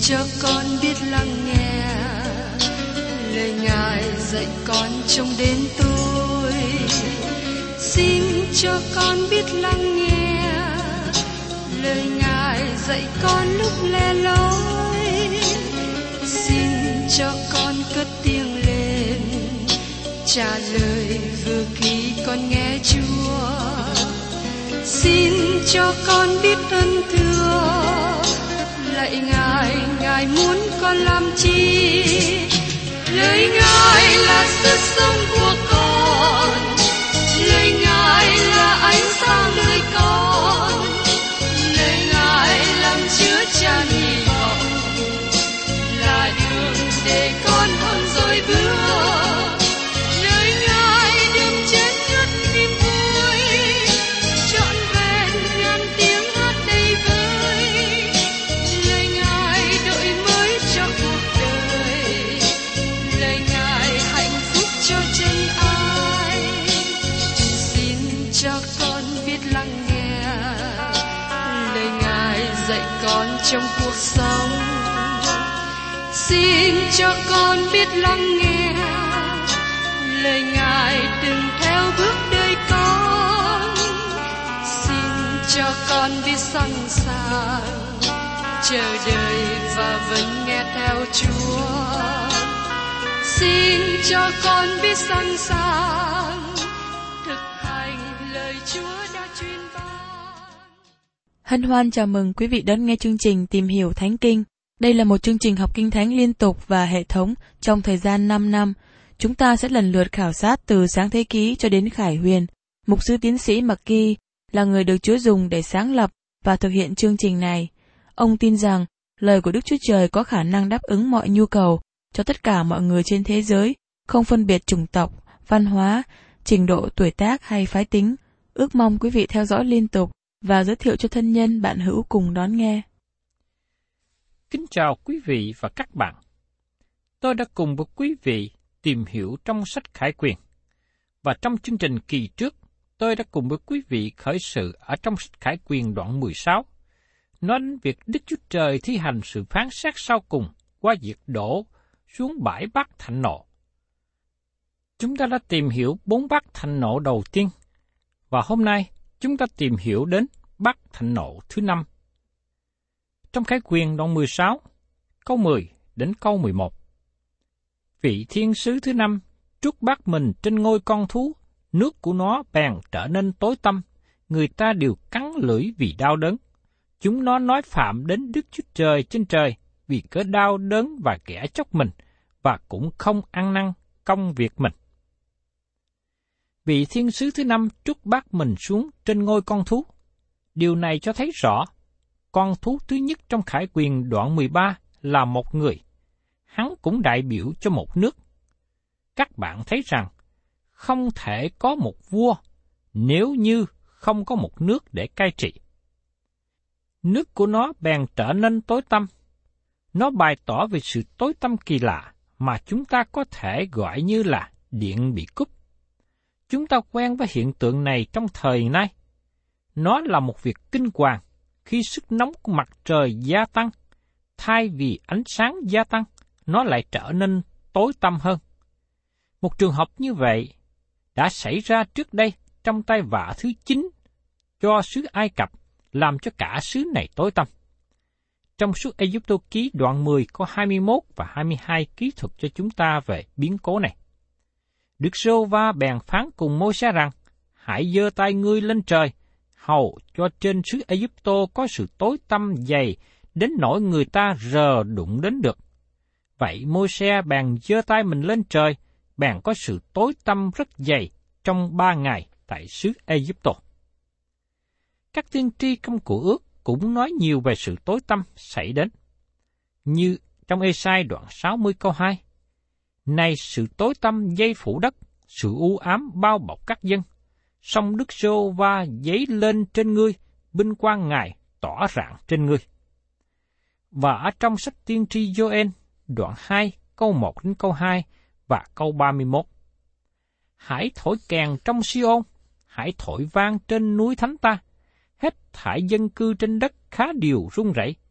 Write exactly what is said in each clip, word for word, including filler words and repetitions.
cho con biết lắng nghe lời Ngài dạy con trong đến tôi. Xin cho con biết lắng nghe lời Ngài dạy con lúc lẻ loi. Xin cho con cất tiếng lên trả lời vừa khi con nghe Chúa. Xin cho con biết ơn thưa lạy Ngài, Ngài muốn con làm chi? Lời Ngài là sức sống của con, lời Ngài là ánh sáng nơi con, lời Ngài làm chứa chan hy vọng, là đường để con hơn rồi bước. Lời Ngài đêm chết ngất niềm vui, trọn vẹn ngàn tiếng hát đầy vơi. Lời Ngài đổi mới cho cuộc đời, lời Ngài hạnh phúc cho chân ai. Xin cho con biết lắng nghe lời Ngài dạy con trong cuộc sống. Xin cho con biết lắng nghe lời Ngài đừng theo bước đời con. Xin cho con biết sẵn sàng chờ đợi và vẫn nghe theo Chúa. Xin cho con biết sẵn sàng thực hành lời Chúa đã truyền ban. Hân hoan chào mừng quý vị đón nghe chương trình Tìm hiểu Thánh Kinh. Đây là một chương trình học Kinh Thánh liên tục và hệ thống trong thời gian năm năm. Chúng ta sẽ lần lượt khảo sát từ Sáng Thế Ký cho đến Khải Huyền. Mục sư tiến sĩ McGee là người được Chúa dùng để sáng lập và thực hiện chương trình này. Ông tin rằng lời của Đức Chúa Trời có khả năng đáp ứng mọi nhu cầu cho tất cả mọi người trên thế giới, không phân biệt chủng tộc, văn hóa, trình độ tuổi tác hay phái tính. Ước mong quý vị theo dõi liên tục và giới thiệu cho thân nhân bạn hữu cùng đón nghe. Kính chào quý vị và các bạn. Tôi đã cùng với quý vị tìm hiểu trong sách Khải Quyền. Và trong chương trình kỳ trước, tôi đã cùng với quý vị khởi sự ở trong sách Khải Quyền đoạn mười sáu, nói đến việc Đức Chúa Trời thi hành sự phán xét sau cùng qua việc đổ xuống bãi bát thạnh nộ. Chúng ta đã tìm hiểu bốn bát thạnh nộ đầu tiên, và hôm nay chúng ta tìm hiểu đến bát thạnh nộ thứ năm. Trong Khải Quyền đoạn mười sáu, câu mười đến câu mười một. Vị thiên sứ thứ năm trút bát mình trên ngôi con thú, nước của nó bèn trở nên tối tăm, người ta đều cắn lưỡi vì đau đớn. Chúng nó nói phạm đến Đức Chúa Trời trên trời vì cớ đau đớn và ghẻ chóc mình, và cũng không ăn năn công việc mình. Vị thiên sứ thứ năm trút bát mình xuống trên ngôi con thú. Điều này cho thấy rõ, con thú thứ nhất trong Khải Quyền đoạn mười ba là một người. Hắn cũng đại biểu cho một nước. Các bạn thấy rằng, không thể có một vua nếu như không có một nước để cai trị. Nước của nó bèn trở nên tối tăm. Nó bày tỏ về sự tối tăm kỳ lạ mà chúng ta có thể gọi như là điện bị cúp. Chúng ta quen với hiện tượng này trong thời nay. Nó là một việc kinh hoàng khi sức nóng của mặt trời gia tăng, thay vì ánh sáng gia tăng, nó lại trở nên tối tăm hơn. Một trường hợp như vậy đã xảy ra trước đây trong tai vạ thứ chín cho xứ Ai Cập, làm cho cả xứ này tối tăm. Trong suốt Ê-díp-tô ký đoạn mười có hai mươi mốt và hai mươi hai ký thuật cho chúng ta về biến cố này. Đức Giê-hô-va bèn phán cùng Môi-se rằng, hãy giơ tay ngươi lên trời, hầu cho trên xứ Ê-díp-tô có sự tối tăm dày đến nỗi người ta rờ đụng đến được. Vậy Môi-se bèn giơ tay mình lên trời, bèn có sự tối tăm rất dày trong ba ngày tại xứ Ê-díp-tô. Các tiên tri trong Cựu Ước cũng nói nhiều về sự tối tăm xảy đến. Như trong Ê-sai đoạn sáu mươi câu hai, này sự tối tăm dây phủ đất, sự u ám bao bọc các dân, song Đức Giê-hô-va dấy lên trên ngươi, vinh quang Ngài tỏ rạng trên ngươi. Và ở trong sách tiên tri Gio-en, đoạn hai, câu một đến câu hai và câu ba mươi mốt. Hãy thổi kèn trong Si-ôn, hãy thổi vang trên núi thánh ta, hết thảy dân cư trên đất khá điều run rẩy,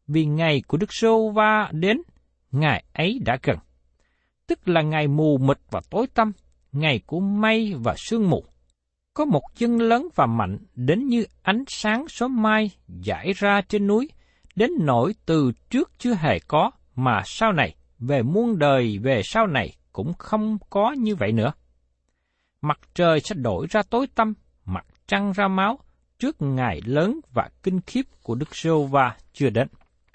vì ngày của Đức Giê-hô-va đến, ngày ấy đã gần. Tức là ngày mù mịt và tối tăm, ngày của mây và sương mù. Có một chân lớn và mạnh đến như ánh sáng sớm mai rải ra trên núi, đến nỗi từ trước chưa hề có, mà sau này, về muôn đời về sau này cũng không có như vậy nữa. Mặt trời sẽ đổi ra tối tăm, mặt trăng ra máu, trước ngày lớn và kinh khiếp của Đức Giê-hô-va chưa đến.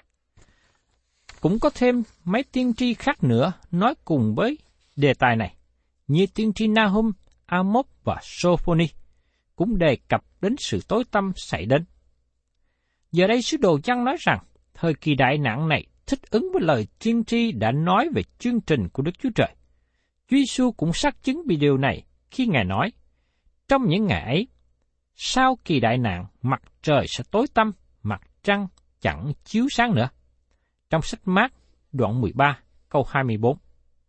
Cũng có thêm mấy tiên tri khác nữa nói cùng với đề tài này, như tiên tri Nahum, Amos và Sophoni, cũng đề cập đến sự tối tăm xảy đến. Giờ đây sứ đồ Giăng nói rằng, thời kỳ đại nạn này thích ứng với lời tiên tri đã nói về chương trình của Đức Chúa Trời. Chúa Giêsu cũng xác chứng về điều này khi Ngài nói, trong những ngày ấy, sau kỳ đại nạn, mặt trời sẽ tối tăm, mặt trăng chẳng chiếu sáng nữa. Trong sách Mác, đoạn mười ba, câu hai mươi bốn.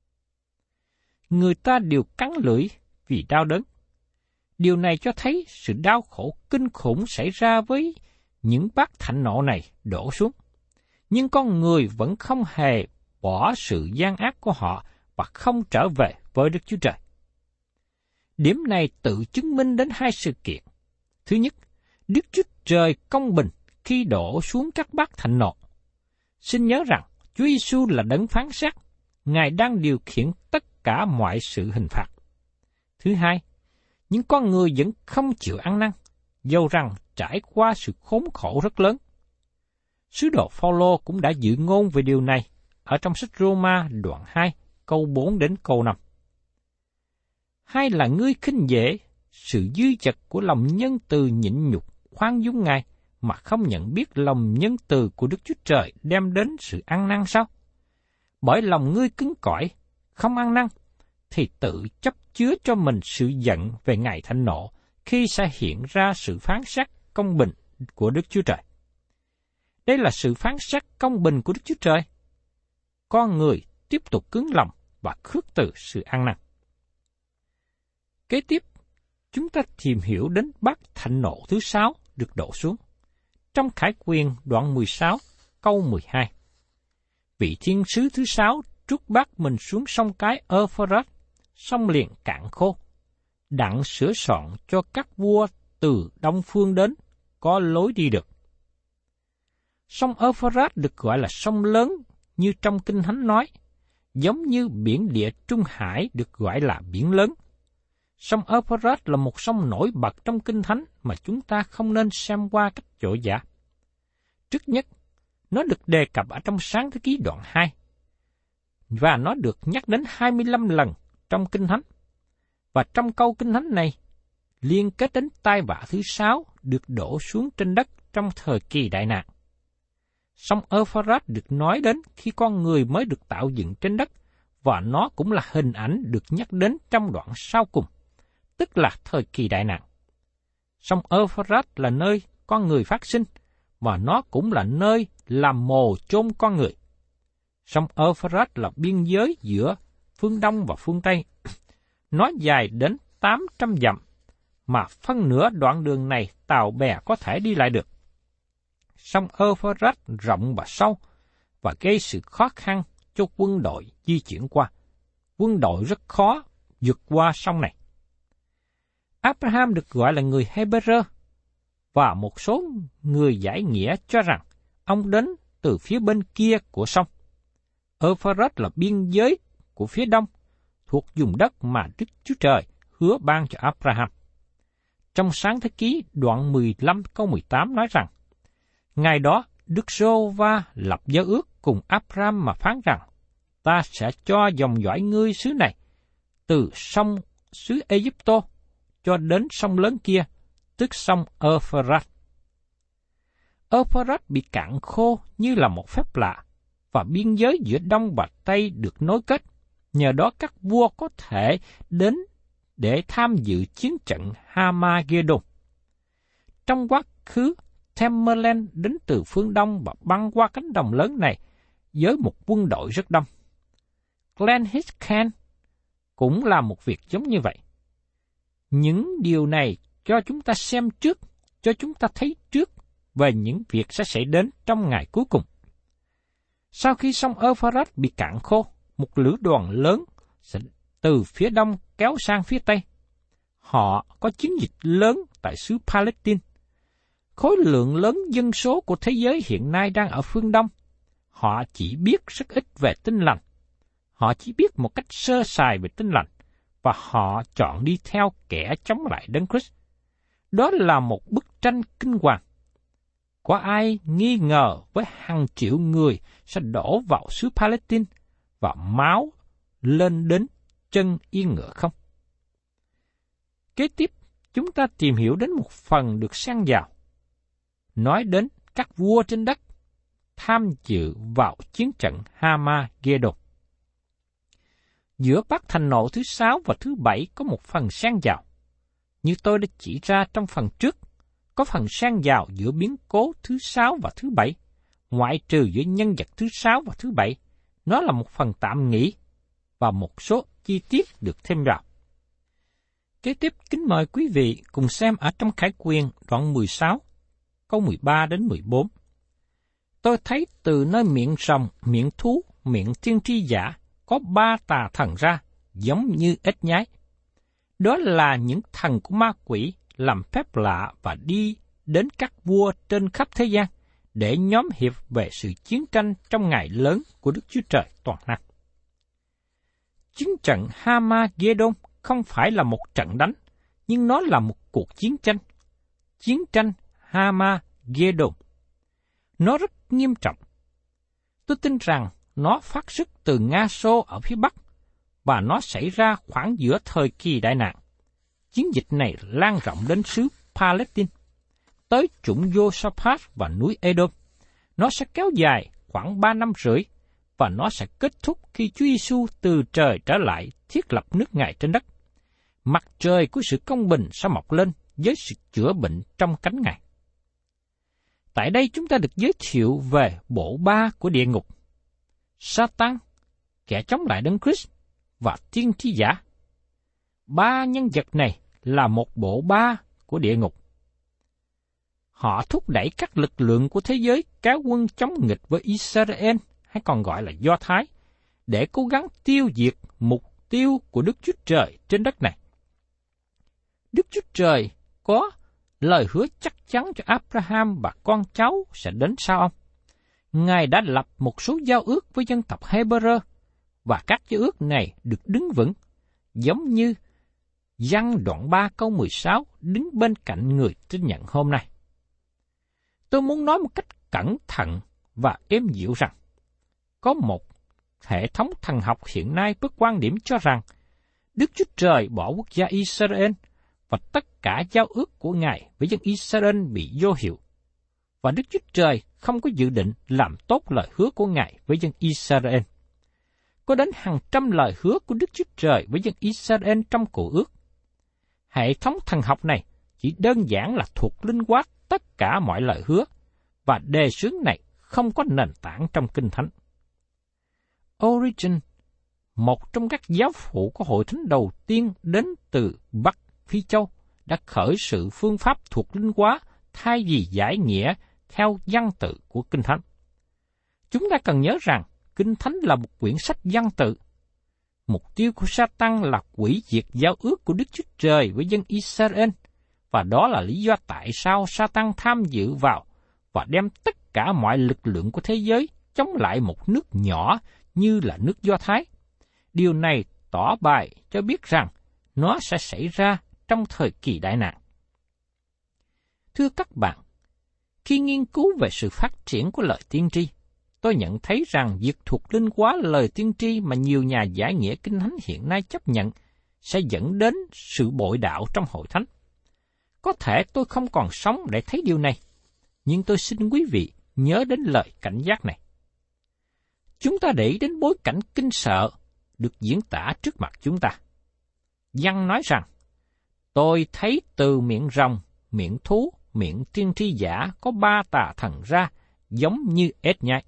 Người ta đều cắn lưỡi vì đau đớn. Điều này cho thấy sự đau khổ kinh khủng xảy ra với những bát thạnh nộ này đổ xuống. Nhưng con người vẫn không hề bỏ sự gian ác của họ và không trở về với Đức Chúa Trời. Điểm này tự chứng minh đến hai sự kiện. Thứ nhất, Đức Chúa Trời công bình khi đổ xuống các bát thạnh nộ. Xin nhớ rằng Chúa Giêsu là đấng phán xét, Ngài đang điều khiển tất cả mọi sự hình phạt. Thứ hai, những con người vẫn không chịu ăn năn, dầu rằng trải qua sự khốn khổ rất lớn. Sứ đồ Phao-lô cũng đã dự ngôn về điều này ở trong sách Rô-ma đoạn hai, câu bốn đến câu năm. Hay là ngươi khinh dễ sự dư dật của lòng nhân từ nhịn nhục khoan dung Ngài, mà không nhận biết lòng nhân từ của Đức Chúa Trời đem đến sự ăn năn sao? Bởi lòng ngươi cứng cỏi, không ăn năn, thì tự chấp chứa cho mình sự giận về ngày thạnh nộ, khi sẽ hiện ra sự phán xét công bình của Đức Chúa Trời. Đây là sự phán xét công bình của Đức Chúa Trời. Con người tiếp tục cứng lòng và khước từ sự ăn năn. Kế tiếp, chúng ta tìm hiểu đến bát thạnh nộ thứ sáu được đổ xuống. Trong Khải Quyền đoạn mười sáu, câu mười hai. Vị thiên sứ thứ sáu trút bát mình xuống sông cái Euphrates, sông liền cạn khô, đặng sửa soạn cho các vua từ đông phương đến, có lối đi được. Sông Euphrates được gọi là sông lớn như trong Kinh Thánh nói, giống như biển Địa Trung Hải được gọi là biển lớn. Sông Euphrates là một sông nổi bật trong Kinh Thánh mà chúng ta không nên xem qua cách dội dã. Trước nhất, nó được đề cập ở trong Sáng Thế Ký đoạn hai, và nó được nhắc đến hai mươi lăm lần trong Kinh Thánh. Và trong câu Kinh Thánh này, liên kết đến tai vạ thứ sáu được đổ xuống trên đất trong thời kỳ đại nạn. Sông Euphrates được nói đến khi con người mới được tạo dựng trên đất, và nó cũng là hình ảnh được nhắc đến trong đoạn sau cùng, tức là thời kỳ đại nạn. Sông Euphrates là nơi con người phát sinh, và nó cũng là nơi làm mồ chôn con người. Sông Euphrates là biên giới giữa phương Đông và phương Tây. Nó dài đến tám trăm dặm, mà phân nửa đoạn đường này tàu bè có thể đi lại được. Sông Euphrates rộng và sâu, và gây sự khó khăn cho quân đội di chuyển qua. Quân đội rất khó vượt qua sông này. Abraham được gọi là người Hebrew, và một số người giải nghĩa cho rằng ông đến từ phía bên kia của sông. Euphrates là biên giới của phía đông, thuộc vùng đất mà Đức Chúa Trời hứa ban cho Abraham. Trong Sáng Thế Ký đoạn mười lăm câu mười tám nói rằng, ngày đó Đức Giê-hô-va lập giao ước cùng Abraham mà phán rằng, ta sẽ cho dòng dõi ngươi xứ này, từ sông xứ Ê-díp-tô cho đến sông lớn kia, tức sông Euphrates. Euphrates bị cạn khô như là một phép lạ, và biên giới giữa Đông và Tây được nối kết, nhờ đó các vua có thể đến để tham dự chiến trận Hamagedon. Trong quá khứ, Tamerlane đến từ phương Đông và băng qua cánh đồng lớn này với một quân đội rất đông. Glenhiskhan cũng là một việc giống như vậy. Những điều này cho chúng ta xem trước, cho chúng ta thấy trước về những việc sẽ xảy đến trong ngày cuối cùng. Sau khi sông Euphrates bị cạn khô, một lữ đoàn lớn sẽ từ phía đông kéo sang phía tây. Họ có chiến dịch lớn tại xứ Palestine. Khối lượng lớn dân số của thế giới hiện nay đang ở phương Đông. Họ chỉ biết rất ít về Tin lành. Họ chỉ biết một cách sơ sài về Tin lành, và họ chọn đi theo kẻ chống lại Đấng Christ. Đó là một bức tranh kinh hoàng. Có ai nghi ngờ với hàng triệu người sẽ đổ vào xứ Palestine và máu lên đến chân yên ngựa không? Kế tiếp, chúng ta tìm hiểu đến một phần được xen vào, nói đến các vua trên đất tham dự vào chiến trận Hama-gê-đôn. Giữa bát thành nộ thứ sáu và thứ bảy có một phần xen vào. Như tôi đã chỉ ra trong phần trước, có phần xen vào giữa biến cố thứ sáu và thứ bảy, ngoại trừ giữa nhân vật thứ sáu và thứ bảy. Nó là một phần tạm nghỉ, và một số chi tiết được thêm vào. Kế tiếp, kính mời quý vị cùng xem ở trong Khải Quyền đoạn mười sáu, câu mười ba đến mười bốn. Tôi thấy từ nơi miệng rồng, miệng thú, miệng tiên tri giả có ba tà thần ra, giống như ếch nhái. Đó là những thần của ma quỷ làm phép lạ và đi đến các vua trên khắp thế gian để nhóm hiệp về sự chiến tranh trong ngày lớn của Đức Chúa Trời toàn năng. Chiến trận Hama-gê-đôn không phải là một trận đánh, nhưng nó là một cuộc chiến tranh. Chiến tranh Hama-gê-đôn. Nó rất nghiêm trọng. Tôi tin rằng nó phát xuất từ Nga Xô ở phía Bắc, và nó xảy ra khoảng giữa thời kỳ đại nạn. Chiến dịch này lan rộng đến xứ Palestine, tới chủng Josaphat và núi Edom. Nó sẽ kéo dài khoảng ba năm rưỡi, và nó sẽ kết thúc khi Chúa Giêsu từ trời trở lại thiết lập nước Ngài trên đất. Mặt trời của sự công bình sẽ mọc lên với sự chữa bệnh trong cánh Ngài. Tại đây chúng ta được giới thiệu về bộ ba của địa ngục: Satan, kẻ chống lại Đấng Christ và tiên tri giả. Ba nhân vật này là một bộ ba của địa ngục. Họ thúc đẩy các lực lượng của thế giới kéo quân chống nghịch với Israel, hay còn gọi là Do Thái, để cố gắng tiêu diệt mục tiêu của Đức Chúa Trời trên đất này. Đức Chúa Trời có lời hứa chắc chắn cho Abraham và con cháu sẽ đến sau ông. Ngài đã lập một số giao ước với dân tộc Hebrew, và các giao ước này được đứng vững, giống như Giăng đoạn ba câu mười sáu đứng bên cạnh người tin nhận hôm nay. Tôi muốn nói một cách cẩn thận và êm dịu rằng, có một hệ thống thần học hiện nay với quan điểm cho rằng Đức Chúa Trời bỏ quốc gia Israel và tất cả giao ước của Ngài với dân Israel bị vô hiệu, và Đức Chúa Trời không có dự định làm tốt lời hứa của Ngài với dân Israel. Có đến hàng trăm lời hứa của Đức Chúa Trời với dân Israel trong Cựu Ước. Hệ thống thần học này chỉ đơn giản là thuộc linh hóa tất cả mọi lời hứa, và đề xướng này không có nền tảng trong Kinh Thánh. Origen, một trong các giáo phụ của hội thánh đầu tiên đến từ Bắc Phi Châu, đã khởi sự phương pháp thuộc linh hóa thay vì giải nghĩa theo văn tự của Kinh Thánh. Chúng ta cần nhớ rằng Kinh Thánh là một quyển sách văn tự. Mục tiêu của Satan là hủy diệt giao ước của Đức Chúa Trời với dân Israel, và đó là lý do tại sao Satan tham dự vào và đem tất cả mọi lực lượng của thế giới chống lại một nước nhỏ như là nước Do Thái. Điều này tỏ bài cho biết rằng nó sẽ xảy ra trong thời kỳ đại nạn. Thưa các bạn, khi nghiên cứu về sự phát triển của lời tiên tri, tôi nhận thấy rằng việc thuộc linh hóa lời tiên tri mà nhiều nhà giải nghĩa Kinh Thánh hiện nay chấp nhận sẽ dẫn đến sự bội đạo trong hội thánh. Có thể tôi không còn sống để thấy điều này, nhưng tôi xin quý vị nhớ đến lời cảnh giác này. Chúng ta để ý đến bối cảnh kinh sợ được diễn tả trước mặt chúng ta. Giăng nói rằng, tôi thấy từ miệng rồng, miệng thú, miệng tiên tri giả có ba tà thần ra, giống như ếch nhái.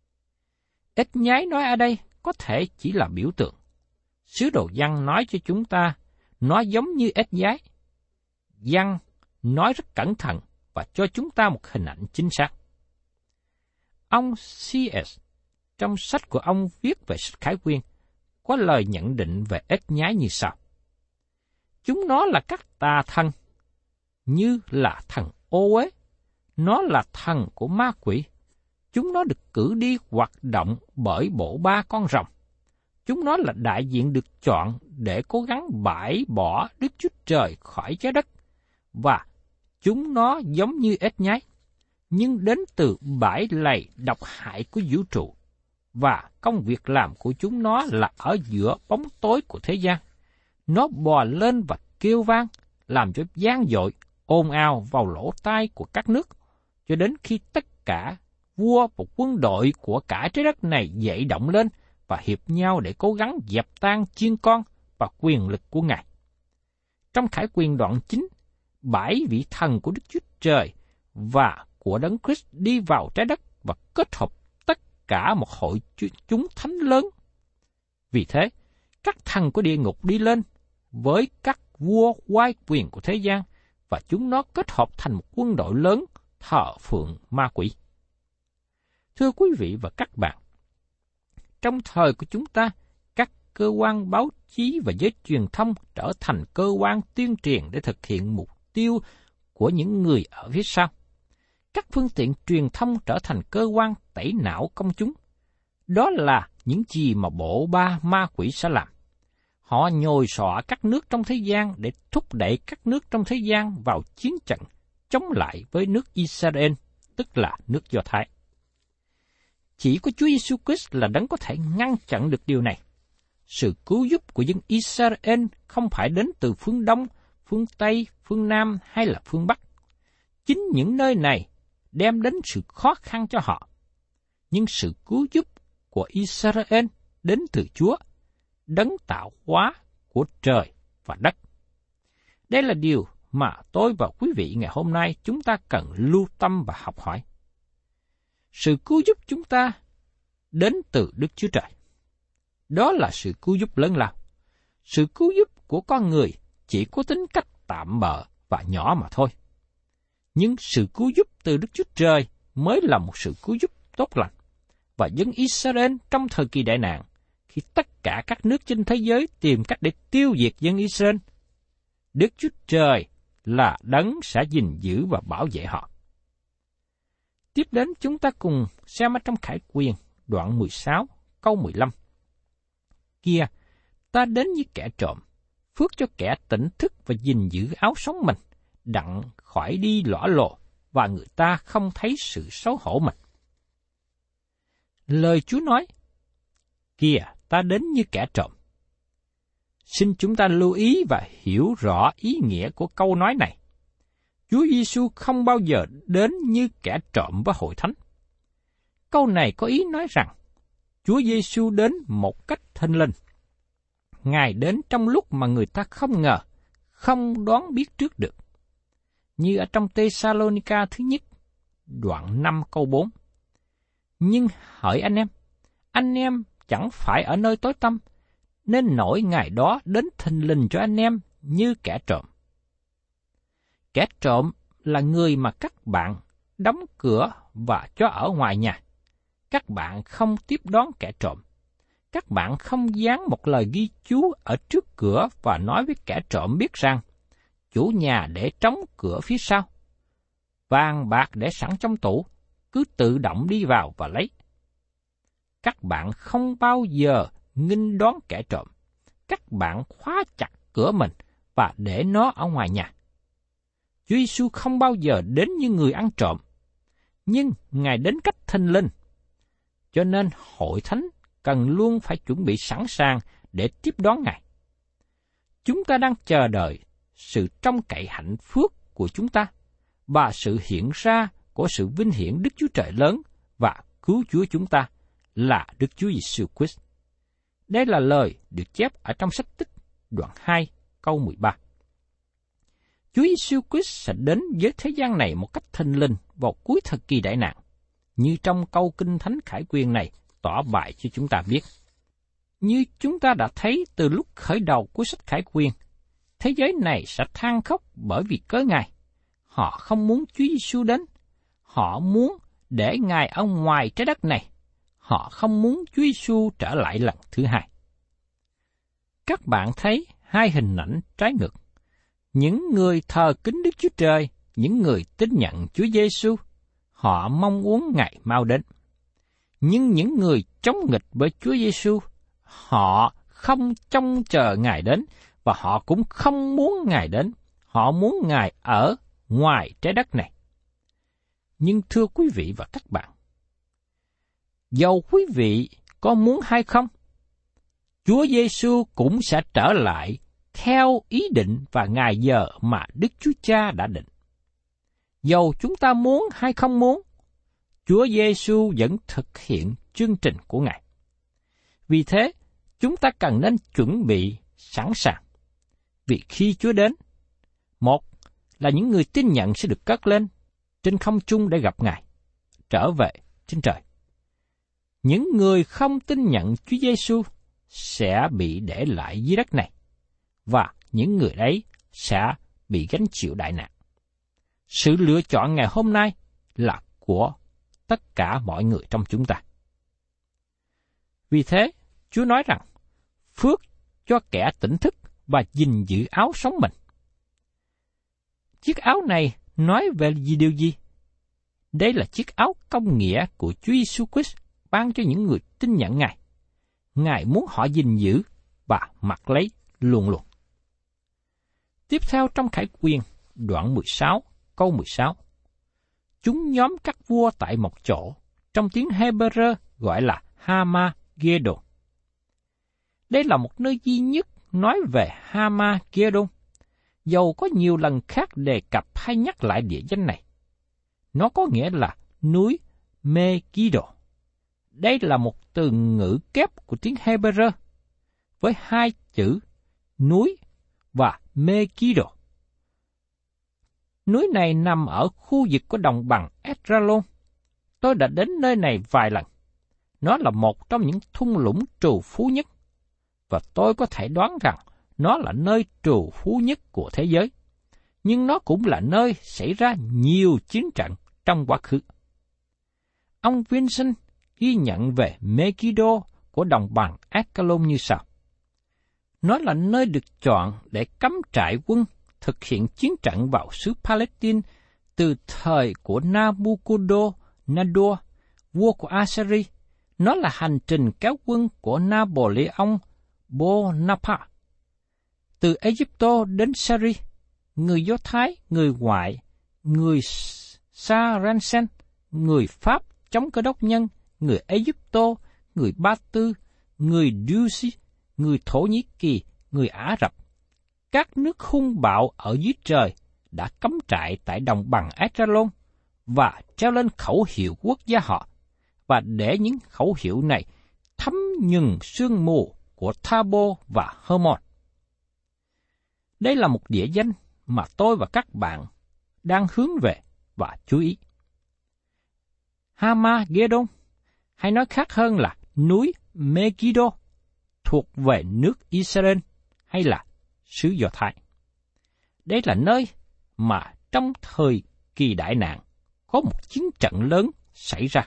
Ếch nhái nói ở đây có thể chỉ là biểu tượng. Sứ đồ Giăng nói cho chúng ta, nó giống như ếch nhái. Giăng nói rất cẩn thận và cho chúng ta một hình ảnh chính xác. Ông xê ét trong sách của ông viết về sách Khải Quyên, có lời nhận định về ếch nhái như sau. Chúng nó là các tà thần, như là thần ô uế. Nó là thần của ma quỷ. Chúng nó được cử đi hoạt động bởi bộ ba con rồng. Chúng nó là đại diện được chọn để cố gắng bãi bỏ Đức Chúa Trời khỏi trái đất. Và chúng nó giống như ếch nhái, nhưng đến từ bãi lầy độc hại của vũ trụ. Và công việc làm của chúng nó là ở giữa bóng tối của thế gian. Nó bò lên và kêu vang, làm cho gian dội, ồn ào vào lỗ tai của các nước, cho đến khi tất cả vua và quân đội của cả trái đất này dậy động lên và hiệp nhau để cố gắng dập tan chiên con và quyền lực của Ngài. Trong Khải Quyên đoạn chín, bảy vị thần của Đức Chúa Trời và của Đấng Christ đi vào trái đất và kết hợp tất cả một hội chúng thánh lớn. Vì thế, các thần của địa ngục đi lên với các vua oai quyền của thế gian, và chúng nó kết hợp thành một quân đội lớn thờ phượng ma quỷ. Thưa quý vị và các bạn, trong thời của chúng ta, các cơ quan báo chí và giới truyền thông trở thành cơ quan tuyên truyền để thực hiện mục tiêu của những người ở phía sau. Các phương tiện truyền thông trở thành cơ quan tẩy não công chúng. Đó là những gì mà bộ ba ma quỷ sẽ làm. Họ nhồi sọ các nước trong thế gian để thúc đẩy các nước trong thế gian vào chiến trận chống lại với nước Israel, tức là nước Do Thái. Chỉ có Chúa Giêsu Christ là đấng có thể ngăn chặn được điều này. Sự cứu giúp của dân Israel không phải đến từ phương Đông, phương Tây, phương Nam hay là phương Bắc. Chính những nơi này đem đến sự khó khăn cho họ. Nhưng sự cứu giúp của Israel đến từ Chúa, đấng tạo hóa của trời và đất. Đây là điều mà tôi và quý vị ngày hôm nay chúng ta cần lưu tâm và học hỏi. Sự cứu giúp chúng ta đến từ Đức Chúa Trời. Đó là sự cứu giúp lớn lao. Sự cứu giúp của con người chỉ có tính cách tạm bợ và nhỏ mà thôi. Nhưng sự cứu giúp từ Đức Chúa Trời mới là một sự cứu giúp tốt lành. Và dân Israel trong thời kỳ đại nạn, khi tất cả các nước trên thế giới tìm cách để tiêu diệt dân Israel, Đức Chúa Trời là đấng sẽ gìn giữ và bảo vệ họ. Tiếp đến chúng ta cùng xem ở trong Khải Quyên đoạn mười sáu câu mười lăm. Kia, ta đến như kẻ trộm, phước cho kẻ tỉnh thức và gìn giữ áo sống mình, đặng khỏi đi lõa lồ và người ta không thấy sự xấu hổ mình. Lời Chúa nói, kìa, ta đến như kẻ trộm. Xin chúng ta lưu ý và hiểu rõ ý nghĩa của câu nói này. Chúa Giêsu không bao giờ đến như kẻ trộm với hội thánh. Câu này có ý nói rằng, Chúa Giêsu đến một cách thinh linh. Ngài đến trong lúc mà người ta không ngờ, không đoán biết trước được. Như ở trong Tê-sa-lô-ni-ca thứ nhất, đoạn năm câu bốn. Nhưng hỡi anh em, anh em chẳng phải ở nơi tối tăm, nên nỗi ngày đó đến thình lình cho anh em như kẻ trộm. Kẻ trộm là người mà các bạn đóng cửa và cho ở ngoài nhà. Các bạn không tiếp đón kẻ trộm. Các bạn không dán một lời ghi chú ở trước cửa và nói với kẻ trộm biết rằng chủ nhà để trống cửa phía sau. Vàng bạc để sẵn trong tủ, cứ tự động đi vào và lấy. Các bạn không bao giờ nghênh đón kẻ trộm. Các bạn khóa chặt cửa mình và để nó ở ngoài nhà. Chúa Giêsu không bao giờ đến như người ăn trộm, nhưng Ngài đến cách thinh linh. Cho nên hội thánh cần luôn phải chuẩn bị sẵn sàng để tiếp đón Ngài. Chúng ta đang chờ đợi sự trông cậy hạnh phúc của chúng ta và sự hiện ra của sự vinh hiển Đức Chúa Trời lớn và cứu Chúa chúng ta là Đức Chúa Giêsu Christ. Đây là lời được chép ở trong sách Tích đoạn hai câu mười ba. Chúa Giêsu Christ sẽ đến với thế gian này một cách thình lình vào cuối thời kỳ đại nạn, như trong câu Kinh Thánh Khải Quyên này tỏ bày cho chúng ta biết. Như chúng ta đã thấy từ lúc khởi đầu của sách Khải Quyên, thế giới này sẽ than khóc bởi vì cớ Ngài. Họ không muốn Chúa Giêsu đến, họ muốn để Ngài ở ngoài trái đất này. họ không muốn Chúa Giêsu trở lại lần thứ hai. Các bạn thấy hai hình ảnh trái ngược. Những người thờ kính Đức Chúa Trời, những người tin nhận Chúa Giêsu, họ mong muốn Ngài mau đến. Nhưng những người chống nghịch với Chúa Giêsu, họ không trông chờ Ngài đến và họ cũng không muốn Ngài đến. Họ muốn Ngài ở ngoài trái đất này. Nhưng thưa quý vị và các bạn, dầu quý vị có muốn hay không, Chúa Giêsu cũng sẽ trở lại theo ý định và ngày giờ mà Đức Chúa Cha đã định. Dầu chúng ta muốn hay không muốn, Chúa Giêsu vẫn thực hiện chương trình của Ngài. Vì thế, chúng ta cần nên chuẩn bị sẵn sàng. Vì khi Chúa đến, một là những người tin nhận sẽ được cất lên trên không trung để gặp Ngài, trở về trên trời. Những người không tin nhận Chúa Giêsu sẽ bị để lại dưới đất này, và những người ấy sẽ bị gánh chịu đại nạn. Sự lựa chọn ngày hôm nay là của tất cả mọi người trong chúng ta. Vì thế, Chúa nói rằng, phước cho kẻ tỉnh thức và gìn giữ áo sống mình. Chiếc áo này nói về gì điều gì? Đây là chiếc áo công nghĩa của Chúa Giêsu Christ ban cho những người tin nhận Ngài. Ngài muốn họ gìn giữ và mặc lấy luôn luôn. Tiếp theo trong Khải Quyền, đoạn mười sáu, câu mười sáu. Chúng nhóm các vua tại một chỗ, trong tiếng Hebrew gọi là Hamagedon. Đây là một nơi duy nhất nói về Hamagedon, dầu có nhiều lần khác đề cập hay nhắc lại địa danh này. Nó có nghĩa là núi Megiddo. Đây là một từ ngữ kép của tiếng Hebrew với hai chữ núi và Megiddo. Núi này nằm ở khu vực của đồng bằng Esdraelon. Tôi đã đến nơi này vài lần. Nó là một trong những thung lũng trù phú nhất, và tôi có thể đoán rằng nó là nơi trù phú nhất của thế giới. Nhưng nó cũng là nơi xảy ra nhiều chiến trận trong quá khứ. Ông Vincent ghi nhận về Megiddo của đồng bằng Esdraelon như sau. Nó là nơi được chọn để cắm trại quân thực hiện chiến trận vào xứ Palestine từ thời của Nabucodonosor, vua của Assyria. Nó là hành trình kéo quân của Napoleon Bonaparte. Từ Egypto đến Syria, người Do Thái, người ngoại, người Saracen, người Pháp chống Cơ Đốc nhân, người Egypto, người Ba Tư, người Dusi, người Thổ Nhĩ Kỳ, người Ả Rập. Các nước hung bạo ở dưới trời đã cắm trại tại đồng bằng Esdraelon và treo lên khẩu hiệu quốc gia họ, và để những khẩu hiệu này thấm nhuần sương mù của Thabo và Hermon. Đây là một địa danh mà tôi và các bạn đang hướng về và chú ý. Hamagedon, hay nói khác hơn là núi Megiddo, thuộc về nước Israel hay là xứ Do Thái. Đây là nơi mà trong thời kỳ đại nạn có một chiến trận lớn xảy ra.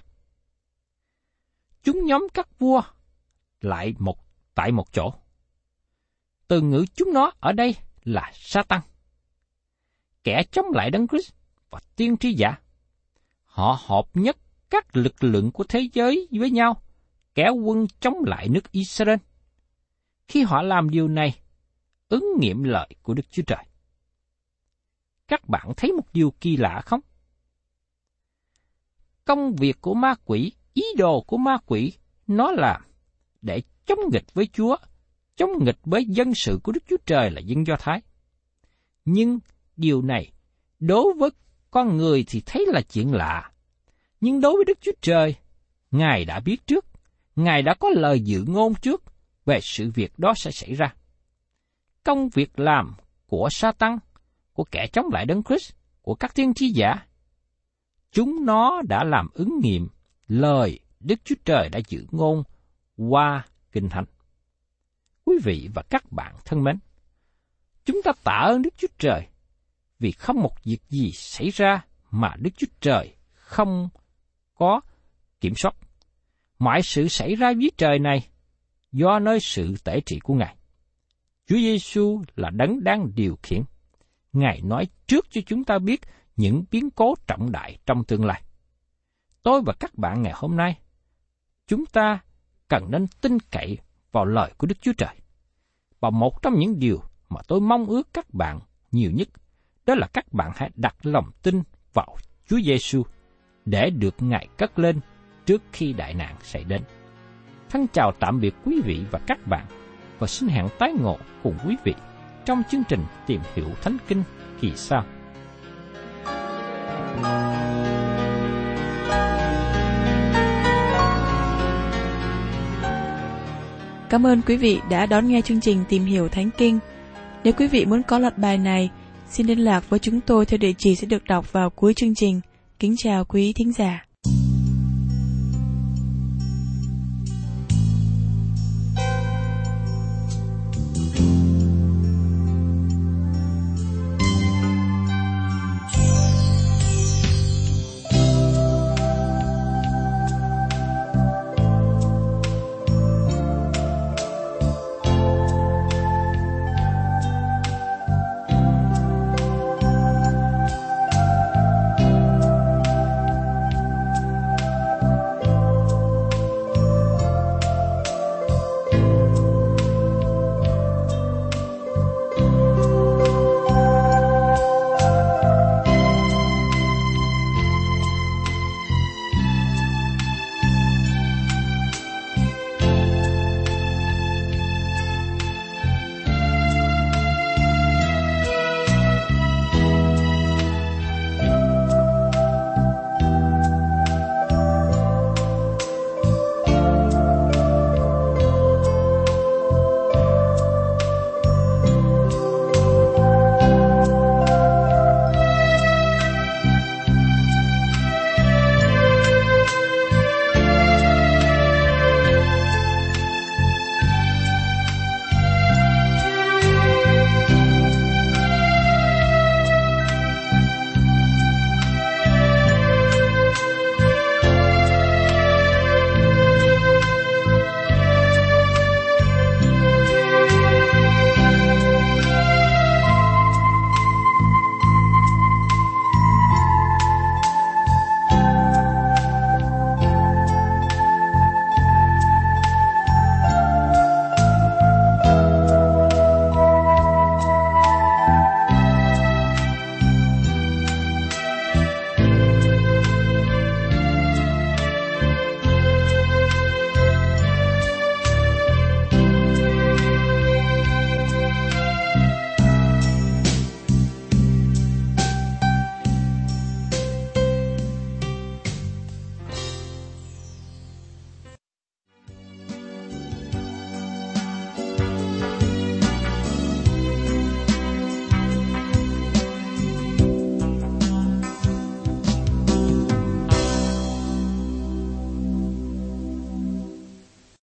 Chúng nhóm các vua lại một tại một chỗ. Từ ngữ chúng nó ở đây là Satan, kẻ chống lại Đấng Christ và tiên tri giả. Họ hợp nhất các lực lượng của thế giới với nhau, kéo quân chống lại nước Israel. Khi họ làm điều này, ứng nghiệm lời của Đức Chúa Trời. Các bạn thấy một điều kỳ lạ không? Công việc của ma quỷ, ý đồ của ma quỷ, nó là để chống nghịch với Chúa, chống nghịch với dân sự của Đức Chúa Trời là dân Do Thái. Nhưng điều này, đối với con người thì thấy là chuyện lạ. Nhưng đối với Đức Chúa Trời, Ngài đã biết trước, Ngài đã có lời dự ngôn trước về sự việc đó sẽ xảy ra. Công việc làm của Satan, của kẻ chống lại Đấng Christ, của các tiên tri giả, chúng nó đã làm ứng nghiệm lời Đức Chúa Trời đã dự ngôn qua Kinh Thánh. Quý vị và các bạn thân mến, chúng ta tạ ơn Đức Chúa Trời vì không một việc gì xảy ra mà Đức Chúa Trời không có kiểm soát. mọi sự xảy ra dưới trời này do nơi sự tể trị của Ngài. Chúa Giêsu là đấng đang điều khiển. Ngài nói trước cho chúng ta biết những biến cố trọng đại trong tương lai. Tôi và các bạn ngày hôm nay, chúng ta cần nên tin cậy vào lời của Đức Chúa Trời. Và một trong những điều mà tôi mong ước các bạn nhiều nhất, đó là các bạn hãy đặt lòng tin vào Chúa Giêsu để được Ngài cất lên trước khi đại nạn xảy đến. Thân chào tạm biệt quý vị và các bạn, và xin hẹn tái ngộ cùng quý vị trong chương trình Tìm Hiểu Thánh Kinh kỳ sau. Cảm ơn quý vị đã đón nghe chương trình Tìm Hiểu Thánh Kinh. Nếu quý vị muốn có loạt bài này, xin liên lạc với chúng tôi theo địa chỉ sẽ được đọc vào cuối chương trình. Kính chào quý thính giả.